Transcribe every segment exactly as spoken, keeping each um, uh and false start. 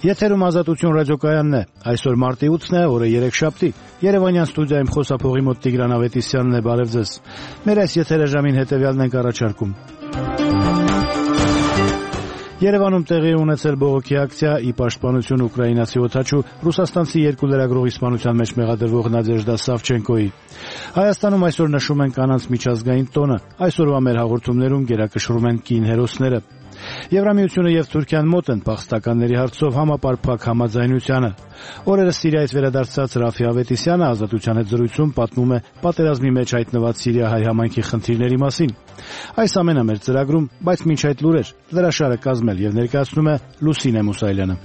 Եթերում Ազատություն ռադիոկայանն է։ Այսօր մարտի ութն է, օրը երեքշաբթի։ Երևանյան ստուդիայում խոսափողի մոտ Տիգրան Ավետիսյանն է, բարև ձեզ։ Մեր այս եթերը ժամին հետևյալն ենք առաջարկում։ Երևանում տեղի ունեցել բողոքի ակցիա՝ ի պաշտպանություն ուկրաինացի օդաչու ռուսաստանցի երկու լրագրողի սպանության մեջ մեղադրվող Նադեժդա Սավչենկոյի։ Հայաստանում այսօր նշում են կանանց միջազգային տոնը։ Այսօրվա մեր հաղորդումներում գերակշռում են կին հերոսները։ Եվրամիությունը եւ Թուրքիան մոտ են փախստականների հարցով համապարփակ համաձայնությանը։ Օրերս Սիրիայից վերադարձած Ռաֆի Ավետիսյանը Ազատության հետ զրույցում պատմում է պատերազմի մեջ հայտնված սիրիահայ համայնքի խնդիրների մասին։ Այս ամենը մեր ծրագրում, բայց մինչ այդ լուրեր, լրաշարը կազմել եւ ներկայացնում է Լուսինե Մուսայելյանը։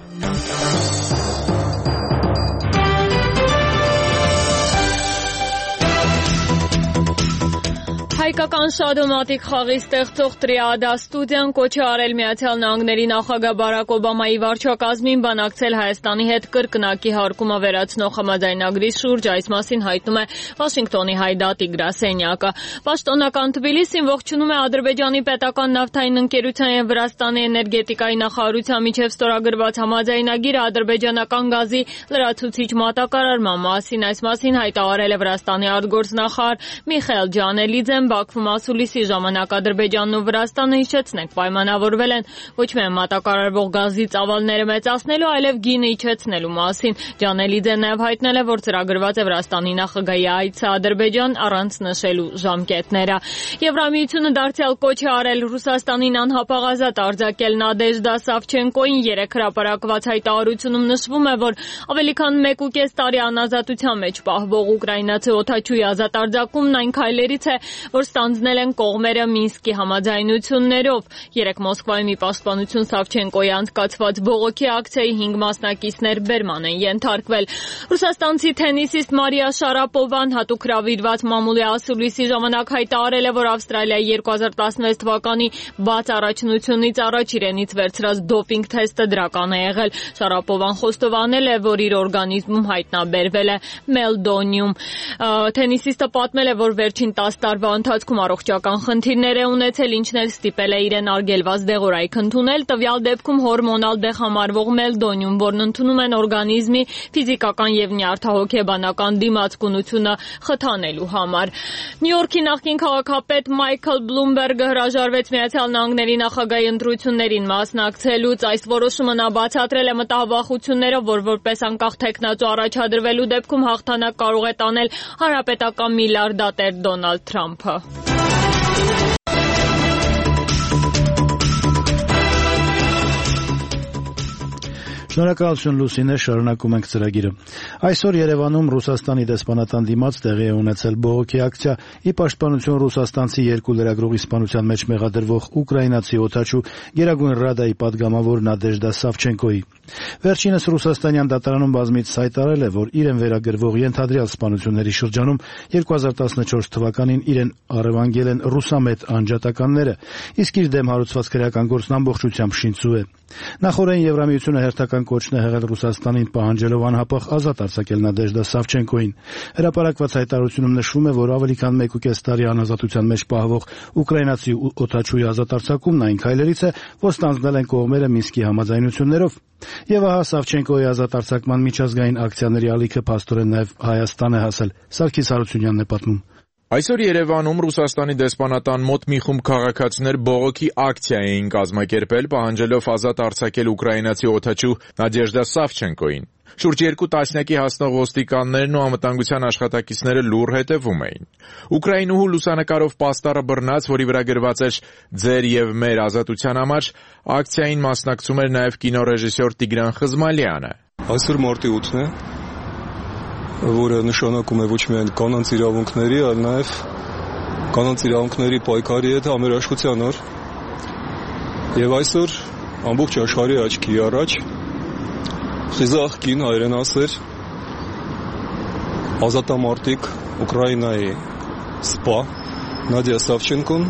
Հայկական շադոմատիկ խաղի ստեղծող Տրիադա ստուդիան կոչ է արել Միացյալ Նահանգների նախագահ Բարակ Օբամայի վարչակազմին բանակցել Հայաստանի հետ կրկնակի հարկումը վերացնող համաձայնագրի շուրջ, այս մասին հայտնում է Վաշինգտոնի հայդատի գրասենյակը։ Պաշտոնական Թբիլիսին ողջունում է Ադրբեջանի պետական նավթային ընկերության եւ Վրաստանի էներգետիկայի նախարարության միջև ստորագրված համաձայնագիրը ադրբեջանական գազի լրացուցիչ մատակարարման մասին։ Այս մասին հայտարարել է Վրաստանի արտգործնախարար Միխայել Ջանելիձեն Բաքվում ասուլիսի ժամանակ Ադրբեջանն ու Վրաստանը, հիշեցնենք, պայմանավորվել են ոչ միայն մատակարարվող գազի ծավալները մեծացնելու, այլև գինը իջեցնելու մասին։ Ջանելիձեն նաև հայտնել է, որ ծրագրված է Վրաստանի նախագահի այցը Ադրբեջան առանց նշելու ժամկետները։ Եվրամիությունը դարձյալ կոչ է արել Ռուսաստանին անհապաղ արձակել Նադեժդա Սավչենկոյին։ Երեք հրապարակված հայտարարությունում նշվում է, որ ավելի քան մեկ ու կես տարի անազատության մեջ պահվող ուկրաինացի օդաչուի ազատ արձակումն այն քայլերից է, որ ստանձնել են կողմերը Մինսկի համաձայնություններով։ Երեկ Մոսկվայում ի պաշտպանություն Սավչենկոյի անցկացված բողոքի ակցիայի հինգ մասնակիցներ բերման են ենթարկվել։ Ռուսաստանցի թենիսիստ Մարիա Շարապովան հատուկ հրավիրված մամուլի ասուլիսի ժամանակ հայտարարել է, որ Ավստրալիայի երկու հազար տասնվեց թվականի բաց առաջնությունից առաջ իրենից վերցրած դոպինգ թեստը դրական է եղել։ Շարապովան խոստովանել է, որ իր օրգանիզմում հայտնաբերվել է մելդոնիում։ Թենիսիստը պատմել է, որ վերջին տասը տարվա ընթացքում առողջական խնդիրներ է ունեցել, ինչն էլ ստիպել է իրեն արգելված դեղորայք ընդունել, տվյալ դեպքում հորմոնալ դեղ համարվող մելդոնիում, որն ընդունում են օրգանիզմի ֆիզիկական եւ նյարդահոգեբանական դիմացկունությունը խթանելու համար։ Նյու Յորքի նախկին քաղաքապետ Մայքլ Բլումբերգը հրաժարվեց Միացյալ Նահանգների նախագահի ընտրություններին մասնակցելուց։ Այս որոշումը նա բացատրել է մտահաղորդություններով, որ որպես անկախ թեկնածու առաջադրվելու դեպքում հաղթանակ կարող է տանել հանրապետական միլիարդատեր Դոնալդ Թրամփը։ Շնորհակալություն Լուսինե, շարունակում ենք ծրագիրը։ Այսօր Երևանում Ռուսաստանի դեսպանատան դիմաց տեղի է ունեցել բողոքի ակցիա՝ ի պաշտպանություն ռուսաստանցի երկու լրագրողի սպանության մեջ մեղադրվող ուկրաինացի օդաչու Գերագույն Ռադայի падգամավոր Նադեժդա Սավչենկոյի։ Վերջինս ռուսաստանյան դատարանում բազմիցս հայտարարել է, որ իրեն վերագրվող ենթադրյալ սպանությունների շրջանում երկու հազար տասնչորս թվականին իրեն առևանգել են ռուսամետ անջատականները, իսկ իր դեմ հարուցված քրեական գործն ամբողջությամբ շինծու է։ Նախորդին Եվրամիությունը հերթական կոչն է եղել Ռուսաստանին, պահանջելով անհապաղ ազատ արձակել Նադեժդա Սավչենկոյին։ Հրապարակված հայտարարությունում նշվում է, որ ավելի քան մեկ ու կես տարի անազատության մեջ պահվող ուկրաինացի օդաչուի ազատ արձակումն այն քայլերից է, որ ստանձնել են կողմերը Մինսկի համաձայնություններով։ Եվ ահա Սավչենկոյի ազատ արձակման միջազգային ակցիաների ալիքը փաստորեն նաև Հայաստան է հասել։ Սարգիս Հարությունյանն է պատմում։ Այսօր Երևանում Ռուսաստանի դեսպանատան մոտ մի խումբ քաղաքացիներ բողոքի ակցիա էին կազմակերպել, պահանջելով ազատ արձակել ուկրաինացի օդաչու Նադեժդա Սավչենկոյին։ Շուրջ երկու տասնյակի հասնող ոստիկաններն ու անվտանգության աշխատակիցները լուռ հետևում էին։ Ուկրաինուհու լուսանկարով պաստառը բռնած, որի վրա գրված էր «Ձեր եւ մեր ազատության համար», ակցիային մասնակցում էր նաև կինոռեժիսոր Տիգրան Խզմալյանը։ Այսօր մարտի ութն է, որը նշանակում է ոչ միայն կանանց իրավունքների, այլ նաև կանանց իրավունքների պայքարի հետ համերաշխության օր։ Եվ այսօր ամբողջ աշխարհի աչքի առաջ խիզախ կին հայրենասեր ազատամարտիկ Ուկրաինայի սպա Նադիա Սավչենկոն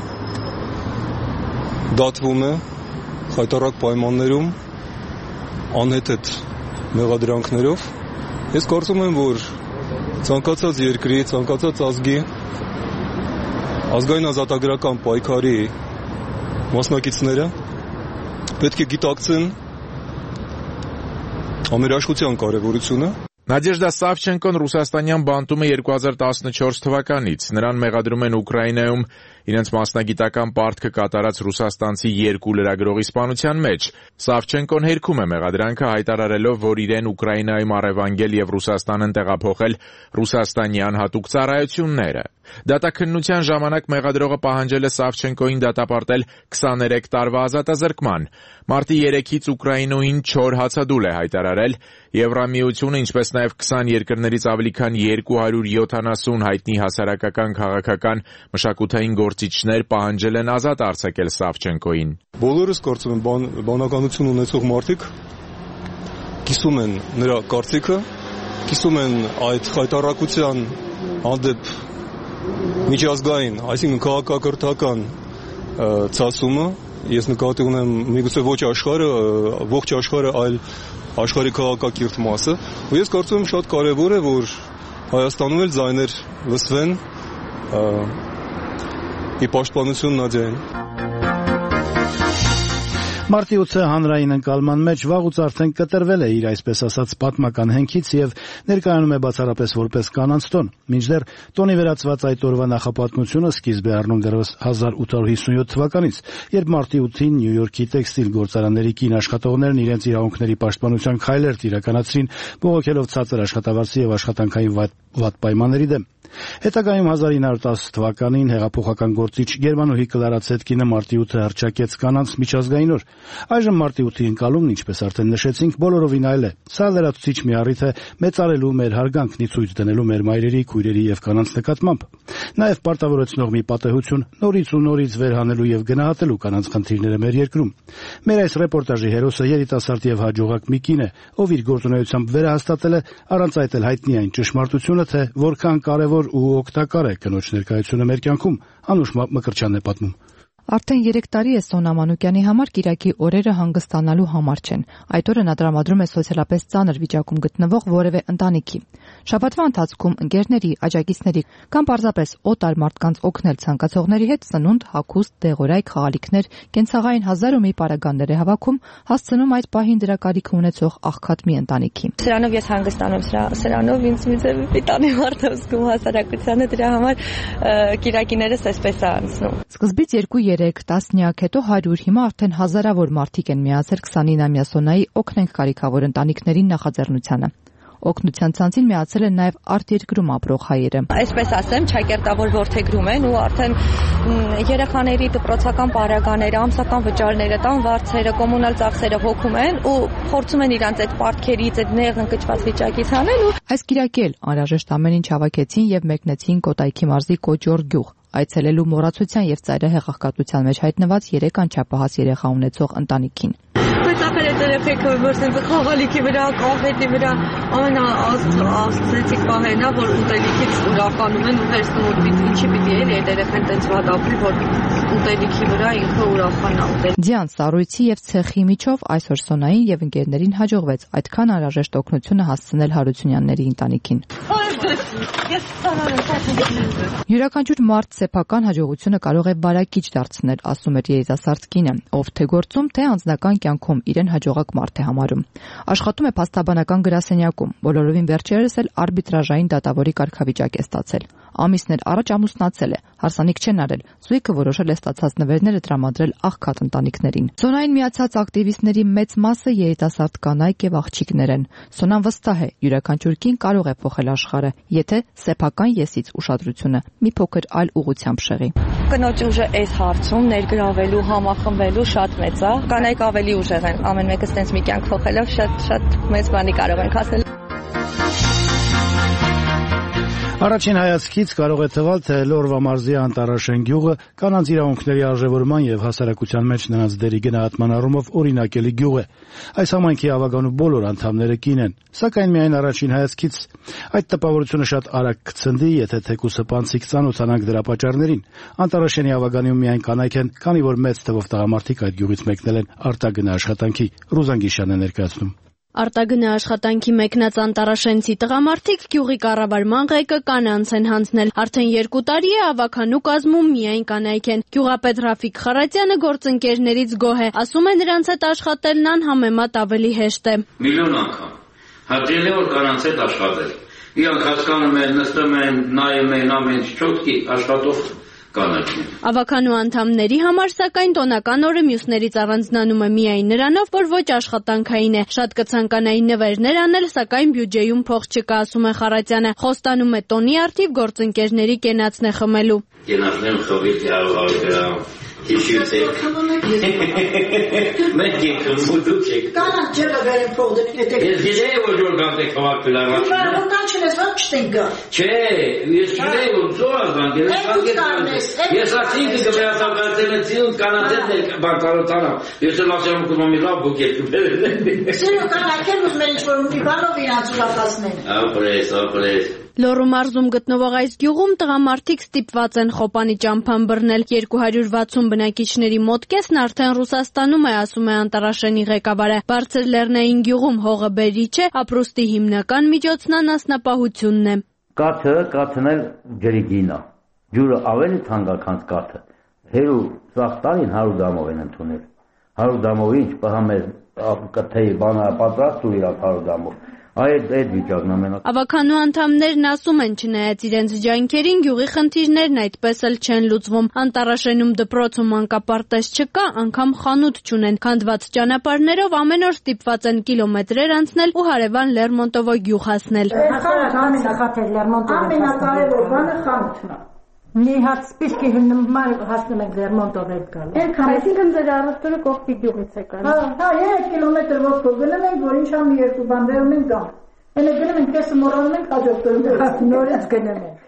դատվում է խայտառակ պայմաններում անհեթեթ մեղադրանքներով։ Ես կարծում եմ, որ ցանկացած երկրի, ցանկացած ազգի ազգային ազատագրական պայքարի մասնակիցները պետք է գիտակցեն Ամերաշխության կարևորությունը։ Նադեժդա Սավչենկոն ռուսաստանյան բանտում է երկու հազար տասնչորս թվականից։ Նրան մեղադրում են Ուկրաինայում իրենց մասնագիտական պարտքը կատարած ռուսաստանցի երկու լրագրողի սպանության մեջ։ Սավչենկոն հերքում է մեղադրանքը, հայտարարելով, որ իրեն Ուկրաինայում առևանգել եւ Ռուսաստանն տեղափոխել ռուսաստանյան հատուկ ծառայությունները։ Դատաքննության ժամանակ մեղադրողը պահանջել է Սավչենկոին դատապարտել քսաներեք տարվա ազատազրկման։ Մարտի երեքից Ուկրաինոյին չոր հացադուլ է հայտարարել։ Եվրամիությունը, ինչպես նաև քսան երկրներից ավելի քան երկու հարյուր յոթանասուն հայտնի հասարակական, քաղաքական, մշակութային գործիչներ պահանջել են ազատ արձակել Սավչենկոին։ Բոլորս կարծում եմ բան, բանականություն ունեցող մարդիկ կիսում են նրա կարծիքը, կիսում են այդ խայտառակության հանդեպ միջազգային, այսինքն քաղաքակրթական ցասումը։ Ես նկատի ունեմ միգուցե ոչ աշխարհը, ողջ աշխարհը, այլ աշխարհի քաղաքակիրթ մասը, ու ես կարծում եմ շատ կարևոր է, որ Հայաստանում էլ ձայներ լսվեն ի պաշտպանություն Նադիային։ Մարտի ութը հանրային ընկալման մեջ վաղուց արդեն կտրվել է իր այսպես ասած պատմական հենքից եւ ներկայանում է բացառապես որպես կանանց տոն։ Մինչդեռ տոնի վերածված այդ օրվա նախապատմությունը սկիզբ է առնում դեռևս հազար ութ հարյուր հիսունյոթ թվականից, երբ մարտի ութին Նյու Յորքի տեքստիլ գործարանների կին աշխատողներն իրենց իրավունքների պաշտպանության քայլեր իրականացրին, բողոքելով ցածր աշխատավարձի եւ աշխատանքային վատ պայմանների դեմ։ Հետագայում հազար ինը հարյուր տասը թվականին հեղափոխական գործիչ Գերմանուհի Կլարա Ցետկինը մարտի ութը հռչակեց կանանց միջազգային օր։ Այժմ մարտի ութի ընկալումն, ինչպես արդեն նշեցինք, բոլորովին այլ է։ Սա լրացուցիչ մի առիթ է մեծարելու մեր հարգանքն ի ցույց դնելու մեր մայրերի, քույրերի եւ կանանց նկատմամբ։ Նաեւ պարտավորեցնող մի պատեհություն նորից ու նորից վերհանելու եւ գնահատելու կանանց խնդիրները մեր երկրում։ Մեր այս ռեպորտաժի հերոսը երիտասարդ եւ հաջողակ մի կին է, ով իր գործունեությամբ վերահաստատել է առանց այդ էլ հայտնի այն ճշմարտությունը, թե որքան կարեւոր ու օգտակար է կնոջ ներկայությունը մեր կյանքում։ Անուշ Մկրտչյանն է պատմում։ Արդեն երեք տարի է Սոնա Մանուկյանի համար Կիրակի օրերը հանգստանալու համար չեն։ Այդ օրը նա տրամադրում է սոցիալապես ծանր վիճակում գտնվող որևէ ընտանիքի։ Շաբաթվա ընթացքում ընկերների, աջակիցների կամ պարզապես օտար մարդկանց օգնել ցանկացողների հետ սնունդ, հագուստ, դեղորայք, խաղալիքներ, կենցաղային հազար ու մի պարագաներ է հավաքում, հասցնում այդ պահին դրա կարիքը ունեցող աղքատ մի ընտանիքի։ Սրանով ես հանգստանում, սրանով ինձ մի ձև պիտանի մարդ եմ զգում հասարակությանը, դրա համար կիրակիներս այսպես է անցնում։ Սկզբից երկու երեք տասնյակ, հետո հարյուր, հիմա արդեն հազարավոր մարդիկ են միացել քսանինամյա Սոնայի «Օգնենք կարիքավոր ընտանիքներին» նախաձեռնությանը։ Օգնության ցանցին միացել են նաև արտերկրում ապրող հայերը։ Այսպես ասեմ, ճակերտավոր ворթեգրում են ու արդեն երեխաների դպրոցական պարագաները, ամսական վճարները, տան վարձերը, կոմունալ ծախսերը հոգում են ու փորձում են իրանց այդ պարտքերից, այդ նեղ ընկճված վիճակից հանել ու այս կիրակի էլ անհրաժեշտ ամեն ինչ հավաքեցին եւ մեկնեցին Կոտայքի մարզի Կոճոր գյուղ, այցելելու մոռացության եւ ծայրահեղախկատության մեջ հայտնված երեք անչափահաս երեխա ունեցող ընտանիքին։ Բայց ապեր այդ երեխեքը որ սենց խաղալիքի վրա, կոնֆետի վրա ամենաաստղիկ պահենա, որ ուտելիքից ուրախանում են ու վերցնում որ ինչի պիտի էլի այդ երեխան տենց վատ ապրի, որ ուտելիքի վրա ինքը ուրախանա ուտել։ Ձյան, սառույցի եւ ցեխի միջով այսօր Սոնային եւ ընկերներին հաջողվեց այդքան անհրաժեշտ օգնությունը հասցնել Հարությունյանների ընտանիքին։ Յուրաքանչյուր մարդ սեփական հաջողությունը կարող է բարակիչ դարձնել, ասում էր երիտասարդ կինը, ով թե գործում, թե անձնական կյանքում իրեն հաջողակ մարդ է համարում։ Աշխատում է փաստաբանական գրասենյակում, բոլորովին վերջերս էլ արբիտրաժային դատավորի կարգավիճակ է ստացել։ Ամիսներ առաջ ամուսնացել է, հարսանիք չեն արել, զույգը որոշել է ստացած նվերները տրամադրել աղքատ ընտանիքներին։ Սոնային միացած ակտիվիստների մեծ մասը երիտասարդ կանայք եւ աղջիկներ են։ Սոնան վստահ է, յուրաքանչյուր կին կարող է փոխել աշխարհը, եթե սեփական եսից ուշադրությունը մի փոքր այլ ուղղությամբ շեղի։ Կնոջ ուժը այս հարցում ներգրավելու, համախմբելու շատ մեծ է։ Կանայք ավելի ուժեղ են, ամեն մեկը ստենց մի կյանք փոխելով շատ շատ մեծ բանի կարող են հասնել։ Առաջին հայացքից կարող է թվալ, թե Լորվա մարզի Անտարաշեն գյուղը կանանց իրավունքների արժևորման եւ հասարակության մեջ նրանց դերի գնահատման առումով օրինակելի գյուղ է։ Այս համայնքի ավագանու բոլոր անդամները կին են, սակայն միայն առաջին հայացքից այդ տպավորությունը շատ արագ կցնդի, եթե թեկուզը պանցիկ ծանոթանանք դրա պատճառներին։ Անտարաշենի ավագանում միայն կանայք են, քանի որ մեծ թվով տղամարդիկ այդ գյուղից մեկնել են արտագնա աշխատանքի։ Ռուզան Գիշյանն է ներկայացնում։ Արտագնա աշխատանքի մեկնած անտարաշենցի տղամարդիկ գյուղի կառավարման ղեկը կանանց են հանձնել։ Արդեն երկու տարի է ավագանու կազմում միայն կանայք են։ Գյուղապետ Ռաֆիկ Խարատյանը գործընկերներից գոհ է, ասում է նրանց հետ աշխատելն անհամեմատ ավելի հեշտ է։ Միլիոն անգամ Հաճելի որ կանանց հետ աշխատել։ Իրանք հասկանում են, նստում են, նայում են ամեն ինչ չոտքի աշխատող կանանցին։ Ավականու անդամների համար սակայն տոնական օրը մյուսներից առանձնանում է միայն նրանով, որ ոչ աշխատանքային է։ Շատ կցանկանային նվերներ անել, սակայն բյուջեում փող չկա, ասում է Խարատյանը։ Խոստանում է տոնի արդիվ գործընկերների կենացն է խմելու։ Կենացն եմ խմել հարյուր գրամ։ Հիշեցեք։ Մենք ենք մուտուկ եք։ Կանանց ջրը վերեն փող դնի։ Ես գիտեի որ որ գանտեք խվակել առաջ։ Հիմա որքան չես ո՞ր չտենք գա։ Չէ, ես գիտեի որ զոհ ազգան։ Ես ասինք կվերացակալցնեցին ու կանանցել բանկարոտանա։ Ես էլ ասեմ որ մի լավ բուկետ կբերեն։ Սիրո կանայքեն ուզում են ինչ-որ մի բանով իրանց ուրախացնեն։ Ապրես, ապրես։ Լոռու մարզում գտնվող այս գյուղում տղամարդիկ ստիպված են խոպանի ճամփան բռնել։ երկու հարյուր վաթսուն բնակիչների մոտ կեսն արդեն Ռուսաստանում է, ասում է Անտարաշենի ղեկավարը։ Բարձր Լեռնային գյուղում հողը բերիչ է, ապրուստի հիմնական միջոցն անասնապահությունն է։ Կաթը կաթնել ջրի գինա։ Ջուրը ավելի թանկ է, քան կաթը։ Հերու ծախ տալին հարյուր դամով են ընդունել։ հարյուր դամով ինչ պահամես կթեի բանը պատրաստ ու իրաք հարյուր դամով։ Այդ այդ վիճակն ամենակ։ Ավականու անդամներն ասում են, չնայած իրենց ջանքերին, գյուղի խնդիրներն այդպես էլ չեն լուծվում։ Անտարաշենում դպրոց ու մանկապարտեզ չկա, անգամ խանութ չունեն։ Քանդված ճանապարհներով ամեն օր ստիպված են կիլոմետրեր անցնել ու հարևան Լերմոնտովո գյուղ հասնել։ Ամենակարևոր բանը խանութն է։ Մի հատ սպիսկի հիմնման հասնում ենք Լերմոնտով հետ գալու։ Այսինքն ձեր առևտուրը կողքի գյուղից է գալու։ Հա, հա, երեք կիլոմետր ոտքով գնում ենք, որ ինչ ամ երկու բան վերում ենք գամ։ Հենց գնում ենք, կեսը մոռանում ենք, հաջորդ օրը նորից գնում ենք։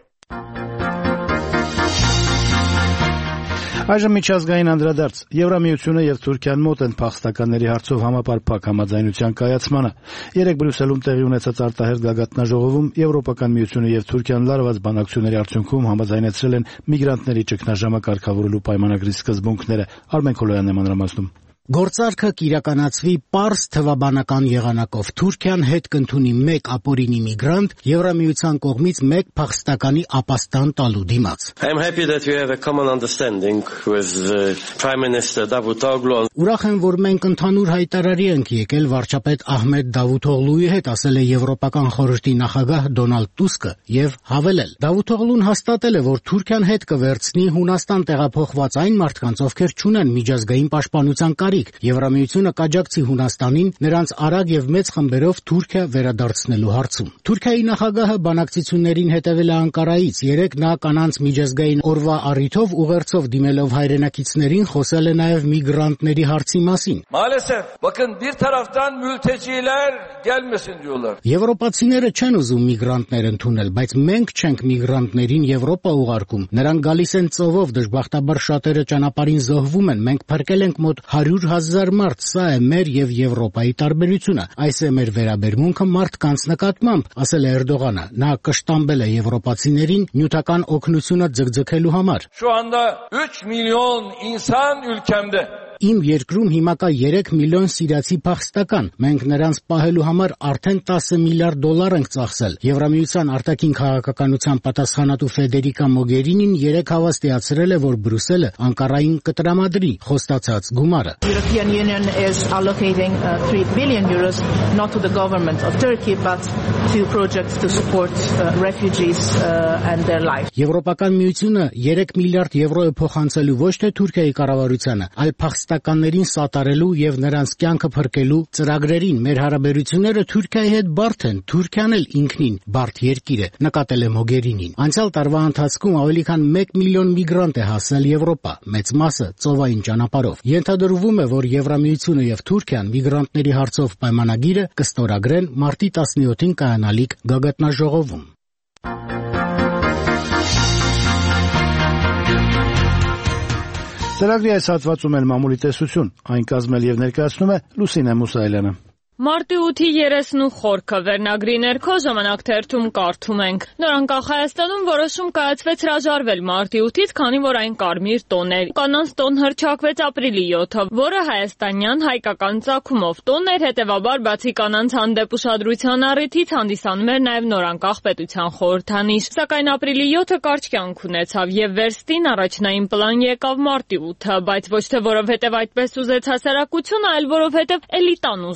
Այժմ միջազգային անդրադարձ։ Եվրամիությունը եւ Թուրքիան մոտ են փախստականների հարցով համապարփակ համաձայնության կայացմանը։ Երեկ Բրյուսելում տեղի ունեցած արտահերթ գագաթնաժողովում Եվրոպական միությունը եւ Թուրքիան լարված բանակցությունների արդյունքում համաձայնեցրել են միգրանտների ճգնաժամը կարգավորելու պայմանագրի սկզբունքները։ Արմեն Քոլոյանն է մանրամասնում։ Գործարքը կիրականացվի պարզ թվաբանական եղանակով։ Թուրքիան հետ կընդունի մեկ ապօրինի միգրանտ Եվրամիության կողմից մեկ փախստականի ապաստան տալու դիմաց։ I'm happy that we have a common understanding with the Prime Minister Davutoglu. Ուրախ եմ, որ մենք ընդհանուր հայտարարի ենք եկել վարչապետ Ահմեդ Դավութօղլուի հետ, ասել է Եվրոպական խորհրդի նախագահ Դոնալդ Տուսկը եւ հավելել. Դավութօղլուն հաստատել է, որ Թուրքիան հետ կվերցնի Հունաստան տեղափոխված այն մարդկանց, ովքեր չունեն միջազգային պաշտպանության կարիք։ Եվրամիությունը կաջակցի Հունաստանին նրանց արագ եւ մեծ խմբերով Թուրքիա վերադարձնելու հարցում։ Թուրքիայի նախագահը բանակցություններին հետևել է Անկարայից։ Երեկ նա կանանց միջազգային օրվա առիթով ուղերձով դիմելով հայրենակիցներին խոսել է նաեւ միգրանտների հարցի մասին։ Maalesef bakın bir taraftan mülteciler gelmesin diyorlar. Եվրոպացիները չեն ուզում միգրանտներ ընդունել, բայց մենք չենք միգրանտներին Եվրոպա ուղարկում։ Նրանք գալիս են ծովով, դժբախտաբար շատերը ճանապարհին զոհվում են։ Մենք փրկել ենք մոտ հարյուր հազար մարդ, սա է մեր եւ Եվրոպայի տարբերությունը։ Այս է մեր վերաբերմունքը մարդկանց նկատմամբ, ասել է Էրդողանը։ Նա կշտամբել է եվրոպացիներին նյութական օգնությունը ձգձգելու համար։ Şu anda üç milyon insan ülkemde. Իմ երկրում հիմա կա երեք միլիոն սիրիացի փախստական։ Մենք նրանց պահելու համար արդեն տասը միլիարդ դոլար ենք ծախսել։ Եվրամիության արտաքին քաղաքականության պատասխանատու Ֆեդերիկա Մոգերինին երեկ հավաստիացրել է, որ Բրյուսելը Անկարային կտրամադրի խոստացած գումարը։ European Union is allocating uh, three billion euros not to the government of Turkey but to projects to support uh, refugees uh, and their life. Եվրոպական միությունը երեք միլիարդ եվրո է փոխանցելու ոչ թե Թուրքիայի կառավարությանը, այլ փախստականներին սատարելու եւ նրանց կյանքը փրկելու ծրագրերին։ Մեր հարաբերությունները Թուրքիայի հետ բարդ են, Թուրքիան էլ ինքնին բարդ երկիր է, նկատել է Մոգերինին։ Անցյալ տարվա ընթացքում ավելի քան մեկ միլիոն միգրանտ է հասել Եվրոպա, մեծ մասը ծովային ճանապարհով։ Ենթադրվում է, որ Եվրամիությունը եւ Թուրքիան միգրանտների հարցով պայմանագիրը կստորագրեն մարտի տասնյոթին կայանալիք գագաթնաժողովում։ Ծրագրի այս հատվածում էլ մամուլի տեսություն, այն կազմել եւ ներկայացնում է Լուսինե Մուսայելյանը։ Մարտի ութի երեսնու խորքը վերնագրի ներքո ժամանակ թերթում կարդում ենք. Նորանկախ Հայաստանում որոշում կայացվեց հրաժարվել մարտի ութից, քանի որ այն կարմիր տոն էր։ Կանանց տոն հռչակվեց ապրիլի յոթը, որը հայաստանյան հայկական ծագումով տոն էր, հետևաբար բացի կանանց հանդեպ ուշադրության առիթից հանդիսանում էր նաև նորանկախ պետության խորհրդանիշ։ Սակայն ապրիլի յոթը կարճ կյանք ունեցավ եւ վերստին առաջնային պլան եկավ մարտի ութը, բայց ոչ թե որովհետեւ այդպես ուզեց հասարակությունը, այլ որովհետեւ էլիտան ուզեց խաղ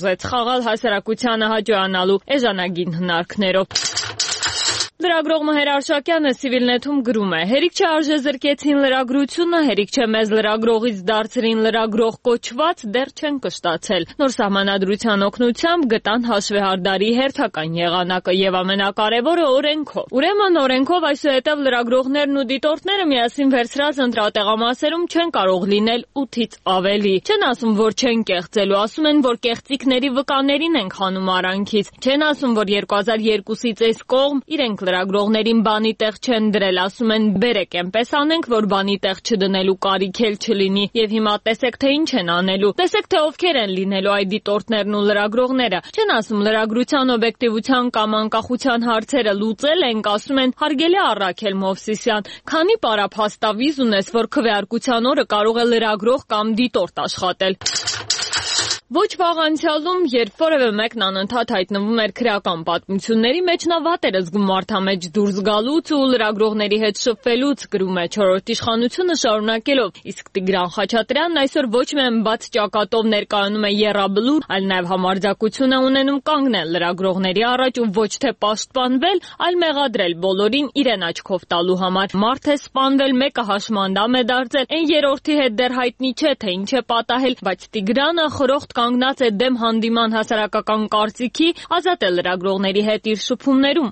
խաղալ հասարակությանը հաջողանալու էժանագին հնարքներով։ Լրագրող Մհեր Արշակյանը Civilnet-ում գրում է. «Հերիք չէ արժե զրկեցին լրագրությունը, հերիք չէ մեզ լրագրողից դարձրին լրագրող կոչված, դեռ չեն կշտացել։ Նոր սահմանադրության օգնությամբ գտան հաշվեհարդարի հերթական եղանակը եւ ամենակարևորը օրենքով։ Ուրեմն օրենքով այսուհետև լրագրողներն ու դիտորդները միասին վերցրած ընտրատեղամասերում չեն կարող լինել ութից ավելի։ Չեն ասում, որ չեն կեղծելու, ասում են, որ կեղծիքների վկաներին են խանում արանքից։ Չեն ասում, որ երկու հազար երկուսից այս կողմ իրենք լրագրողներին բանի տեղ չեն դրել, ասում են բերեք այնպես անենք, որ բանի տեղ չդնելու կարիք էլ չլինի եւ հիմա տեսեք թե ինչ են անելու, տեսեք թե ովքեր են լինելու այդ դիտորդներն ու լրագրողները։ Չեն ասում լրագրության օբյեկտիվության կամ անկախության հարցերը լուծել ենք, ասում են հարգելի Առաքել Մովսիսյան, քանի պարափաստավիզ ունես, որ քվեարկության օրը կարող է լրագրող կամ դիտորդ աշխատել։ Ոչ վաղ անցյալում, երբ որևէ մեկն անընդհատ հայտնվում էր քրեական պատմությունների մեջ, նա վատ էր զգում մարդամեջ դուրս գալուց ու լրագրողների հետ շփվելուց, գրում է չորրորդ իշխանությունը շարունակելով, իսկ Տիգրան Խաչատրյանն այսօր ոչ միայն բաց ճակատով ներկայանում է եռաբլուր, այլ նաև համարձակություն է ունենում կանգնել լրագրողների առաջ ու ոչ թե պաշտպանվել, այլ մեղադրել բոլորին իրեն աչքով տալու համար։ Մարդ է սպանվել, մեկը հաշմանդամ է դարձել, այն երրորդի հետ դեռ հայտնի չէ, թե ինչ է պատահել, բայց Տիգրանը խորհուրդ կանգնած է դեմ հանդիման հասարակական կարծիքի, ազատ է լրագրողների հետ իր շփումներում։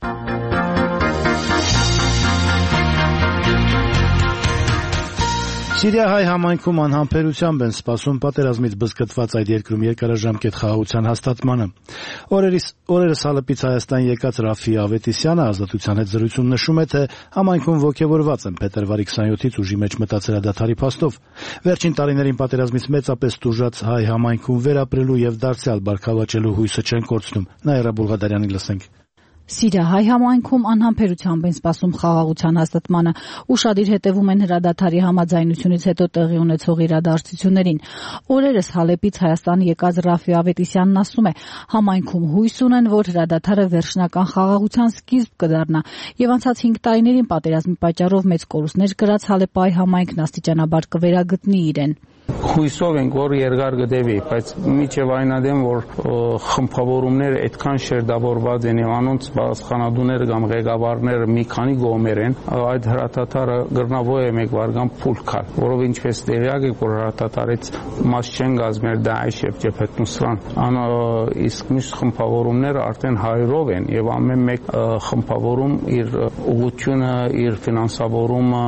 Սիրիա-հայ համայնքում անհամբերությամբ են սպասում պատերազմից բզկտված այդ երկրում երկարաժամկետ խաղաղության հաստատմանը։ Օրերս օրերս Հալեպից Հայաստան եկած Ռաֆի Ավետիսյանը Ազատության հետ զրույցում նշում է, թե համայնքում ոգևորված են փետրվարի քսանյոթից ուժի մեջ մտածել հրադադարի փաստով։ Վերջին տարիներին պատերազմից մեծապես տուժած հայ համայնքում վերապրելու եւ դարձյալ բարգավաճելու հույսը չեն կորցնում։ Նաիրա Բուլղադարյանի լսենք։ Սիրիա-հայ համայնքում անհամբերությամբ են սպասում խաղաղության հաստատմանը։ Ուշադիր հետևում են հրադադարի համաձայնությունից հետո տեղի ունեցող իրադարձություններին։ Օրերս Հալեպից Հայաստան եկած Ռաֆի Ավետիսյանն ասում է, համայնքում հույս ունեն, որ հրադադարը վերջնական խաղաղության սկիզբ կդառնա, եւ անցած հինգ տարիներին պատերազմի պատճառով մեծ կորուստներ կրած Հալեպի համայնքն աստիճանաբար կվերագտնի իրեն։ Հույսով ենք, որ երկար կդեվի, բայց միջև այնադեմ, որ խմբավորումները այդքան շերտավորված են եւ անոնց բարձխանադուները կամ ղեկավարները մի քանի գոմեր են, այդ հրատատարը գրնավո է մեկ վարգան փուլ կալ, որով ինչպես տեղյակ եք, որ հրատատարից մաս չեն գազմեր Դաեշ եւ Ջեփեթ Նուսրան, ան իսկ մյուս խմբավորումները արդեն հարյուրով են եւ ամեն մեկ խմբավորում իր ուղղությունը, իր ֆինանսավորումը,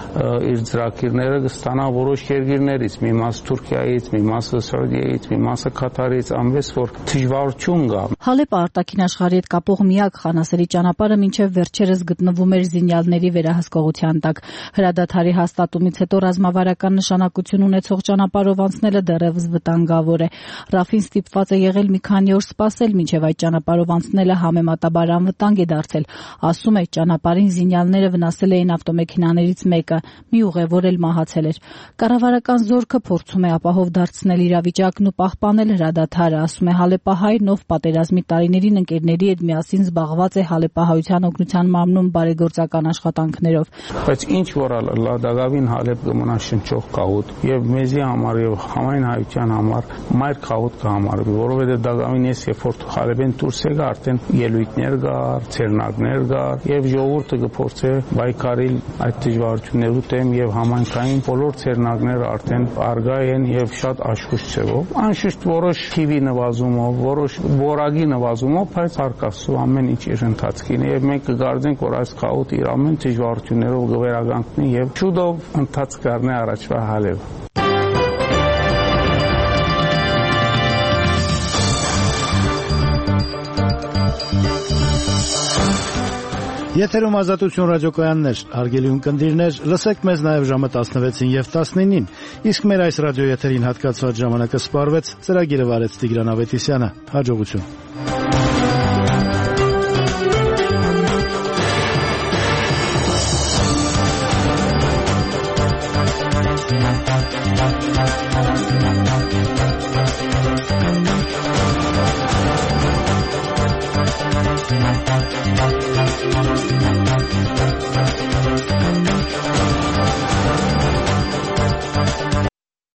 իր ծրագիրները կստանա որոշ երկրներից, մի մաս Թուրքիայից, մի մասը Սաուդիայից, մի մասը Կատարից, ամենից որ դժվարություն կա։ Հալեպը արտաքին աշխարհի հետ կապող միակ խանասերի ճանապարհը մինչև վերջերս գտնվում էր զինյալների վերահսկողության տակ։ Հրադադարի հաստատումից հետո ռազմավարական նշանակություն ունեցող ճանապարհով անցնելը դեռևս վտանգավոր է։ Ռաֆին ստիպված է եղել մի քանի օր սպասել, մինչև այդ ճանապարհով անցնելը համեմատաբար անվտանգ է դարձել։ Ասում է, ճանապարհին զինյալները վնասել էին ավտոմեքենաներից մեկը, մի ուղևոր էլ մահացել էր։ Կառավարական զորքը փորձում է ապահով դարձնել իրավիճակն ու պահպանել հրադադարը, ասում է հալեպահայրն, ով պատերազմի տարիներին ընկերների հետ միասին զբաղված է հալեպահայության օգնության մարմնում բարեգործական աշխատանքներով։ Բայց ինչ որ լադագավին Հալեպ կմնա շնչող քաղուտ եւ մեզի համար եւ համայն հայության համար մայր քաղուտ կհամարվի, որովհետեւ դագավին ես երբ որ Հալեպեն դուրս եկա, արդեն ելույթներ կար, ցերնակներ կար եւ ժողովուրդը կփորձե բայկարել այդ դժվարություններու դեմ եւ համայնքային բոլոր ցերնակները արդեն արգա են եւ շատ աշխույժ ձևով, անշուշտ որոշ թիվի նվազումով, որոշ որակի նվազումով, բայց արկասու ամեն ինչ իր ընթացքին է եւ մենք կգարձենք, որ այս խաղուտը իր ամեն դժվարություններով կվերականգնի եւ շուտով ընթաց կառնի առաջվա Հալեբ։ Եթերում Ազատություն ռադիոկայանն է, հարգելի ունկնդիրներ, լսեք մեզ նաև ժամը տասնվեցին եւ տասնինին, իսկ մեր այս ռադիոեթերին հատկացված ժամանակը սպառվեց, ծրագիրը վարեց Տիգրան Ավետիսյանը, հաջողություն։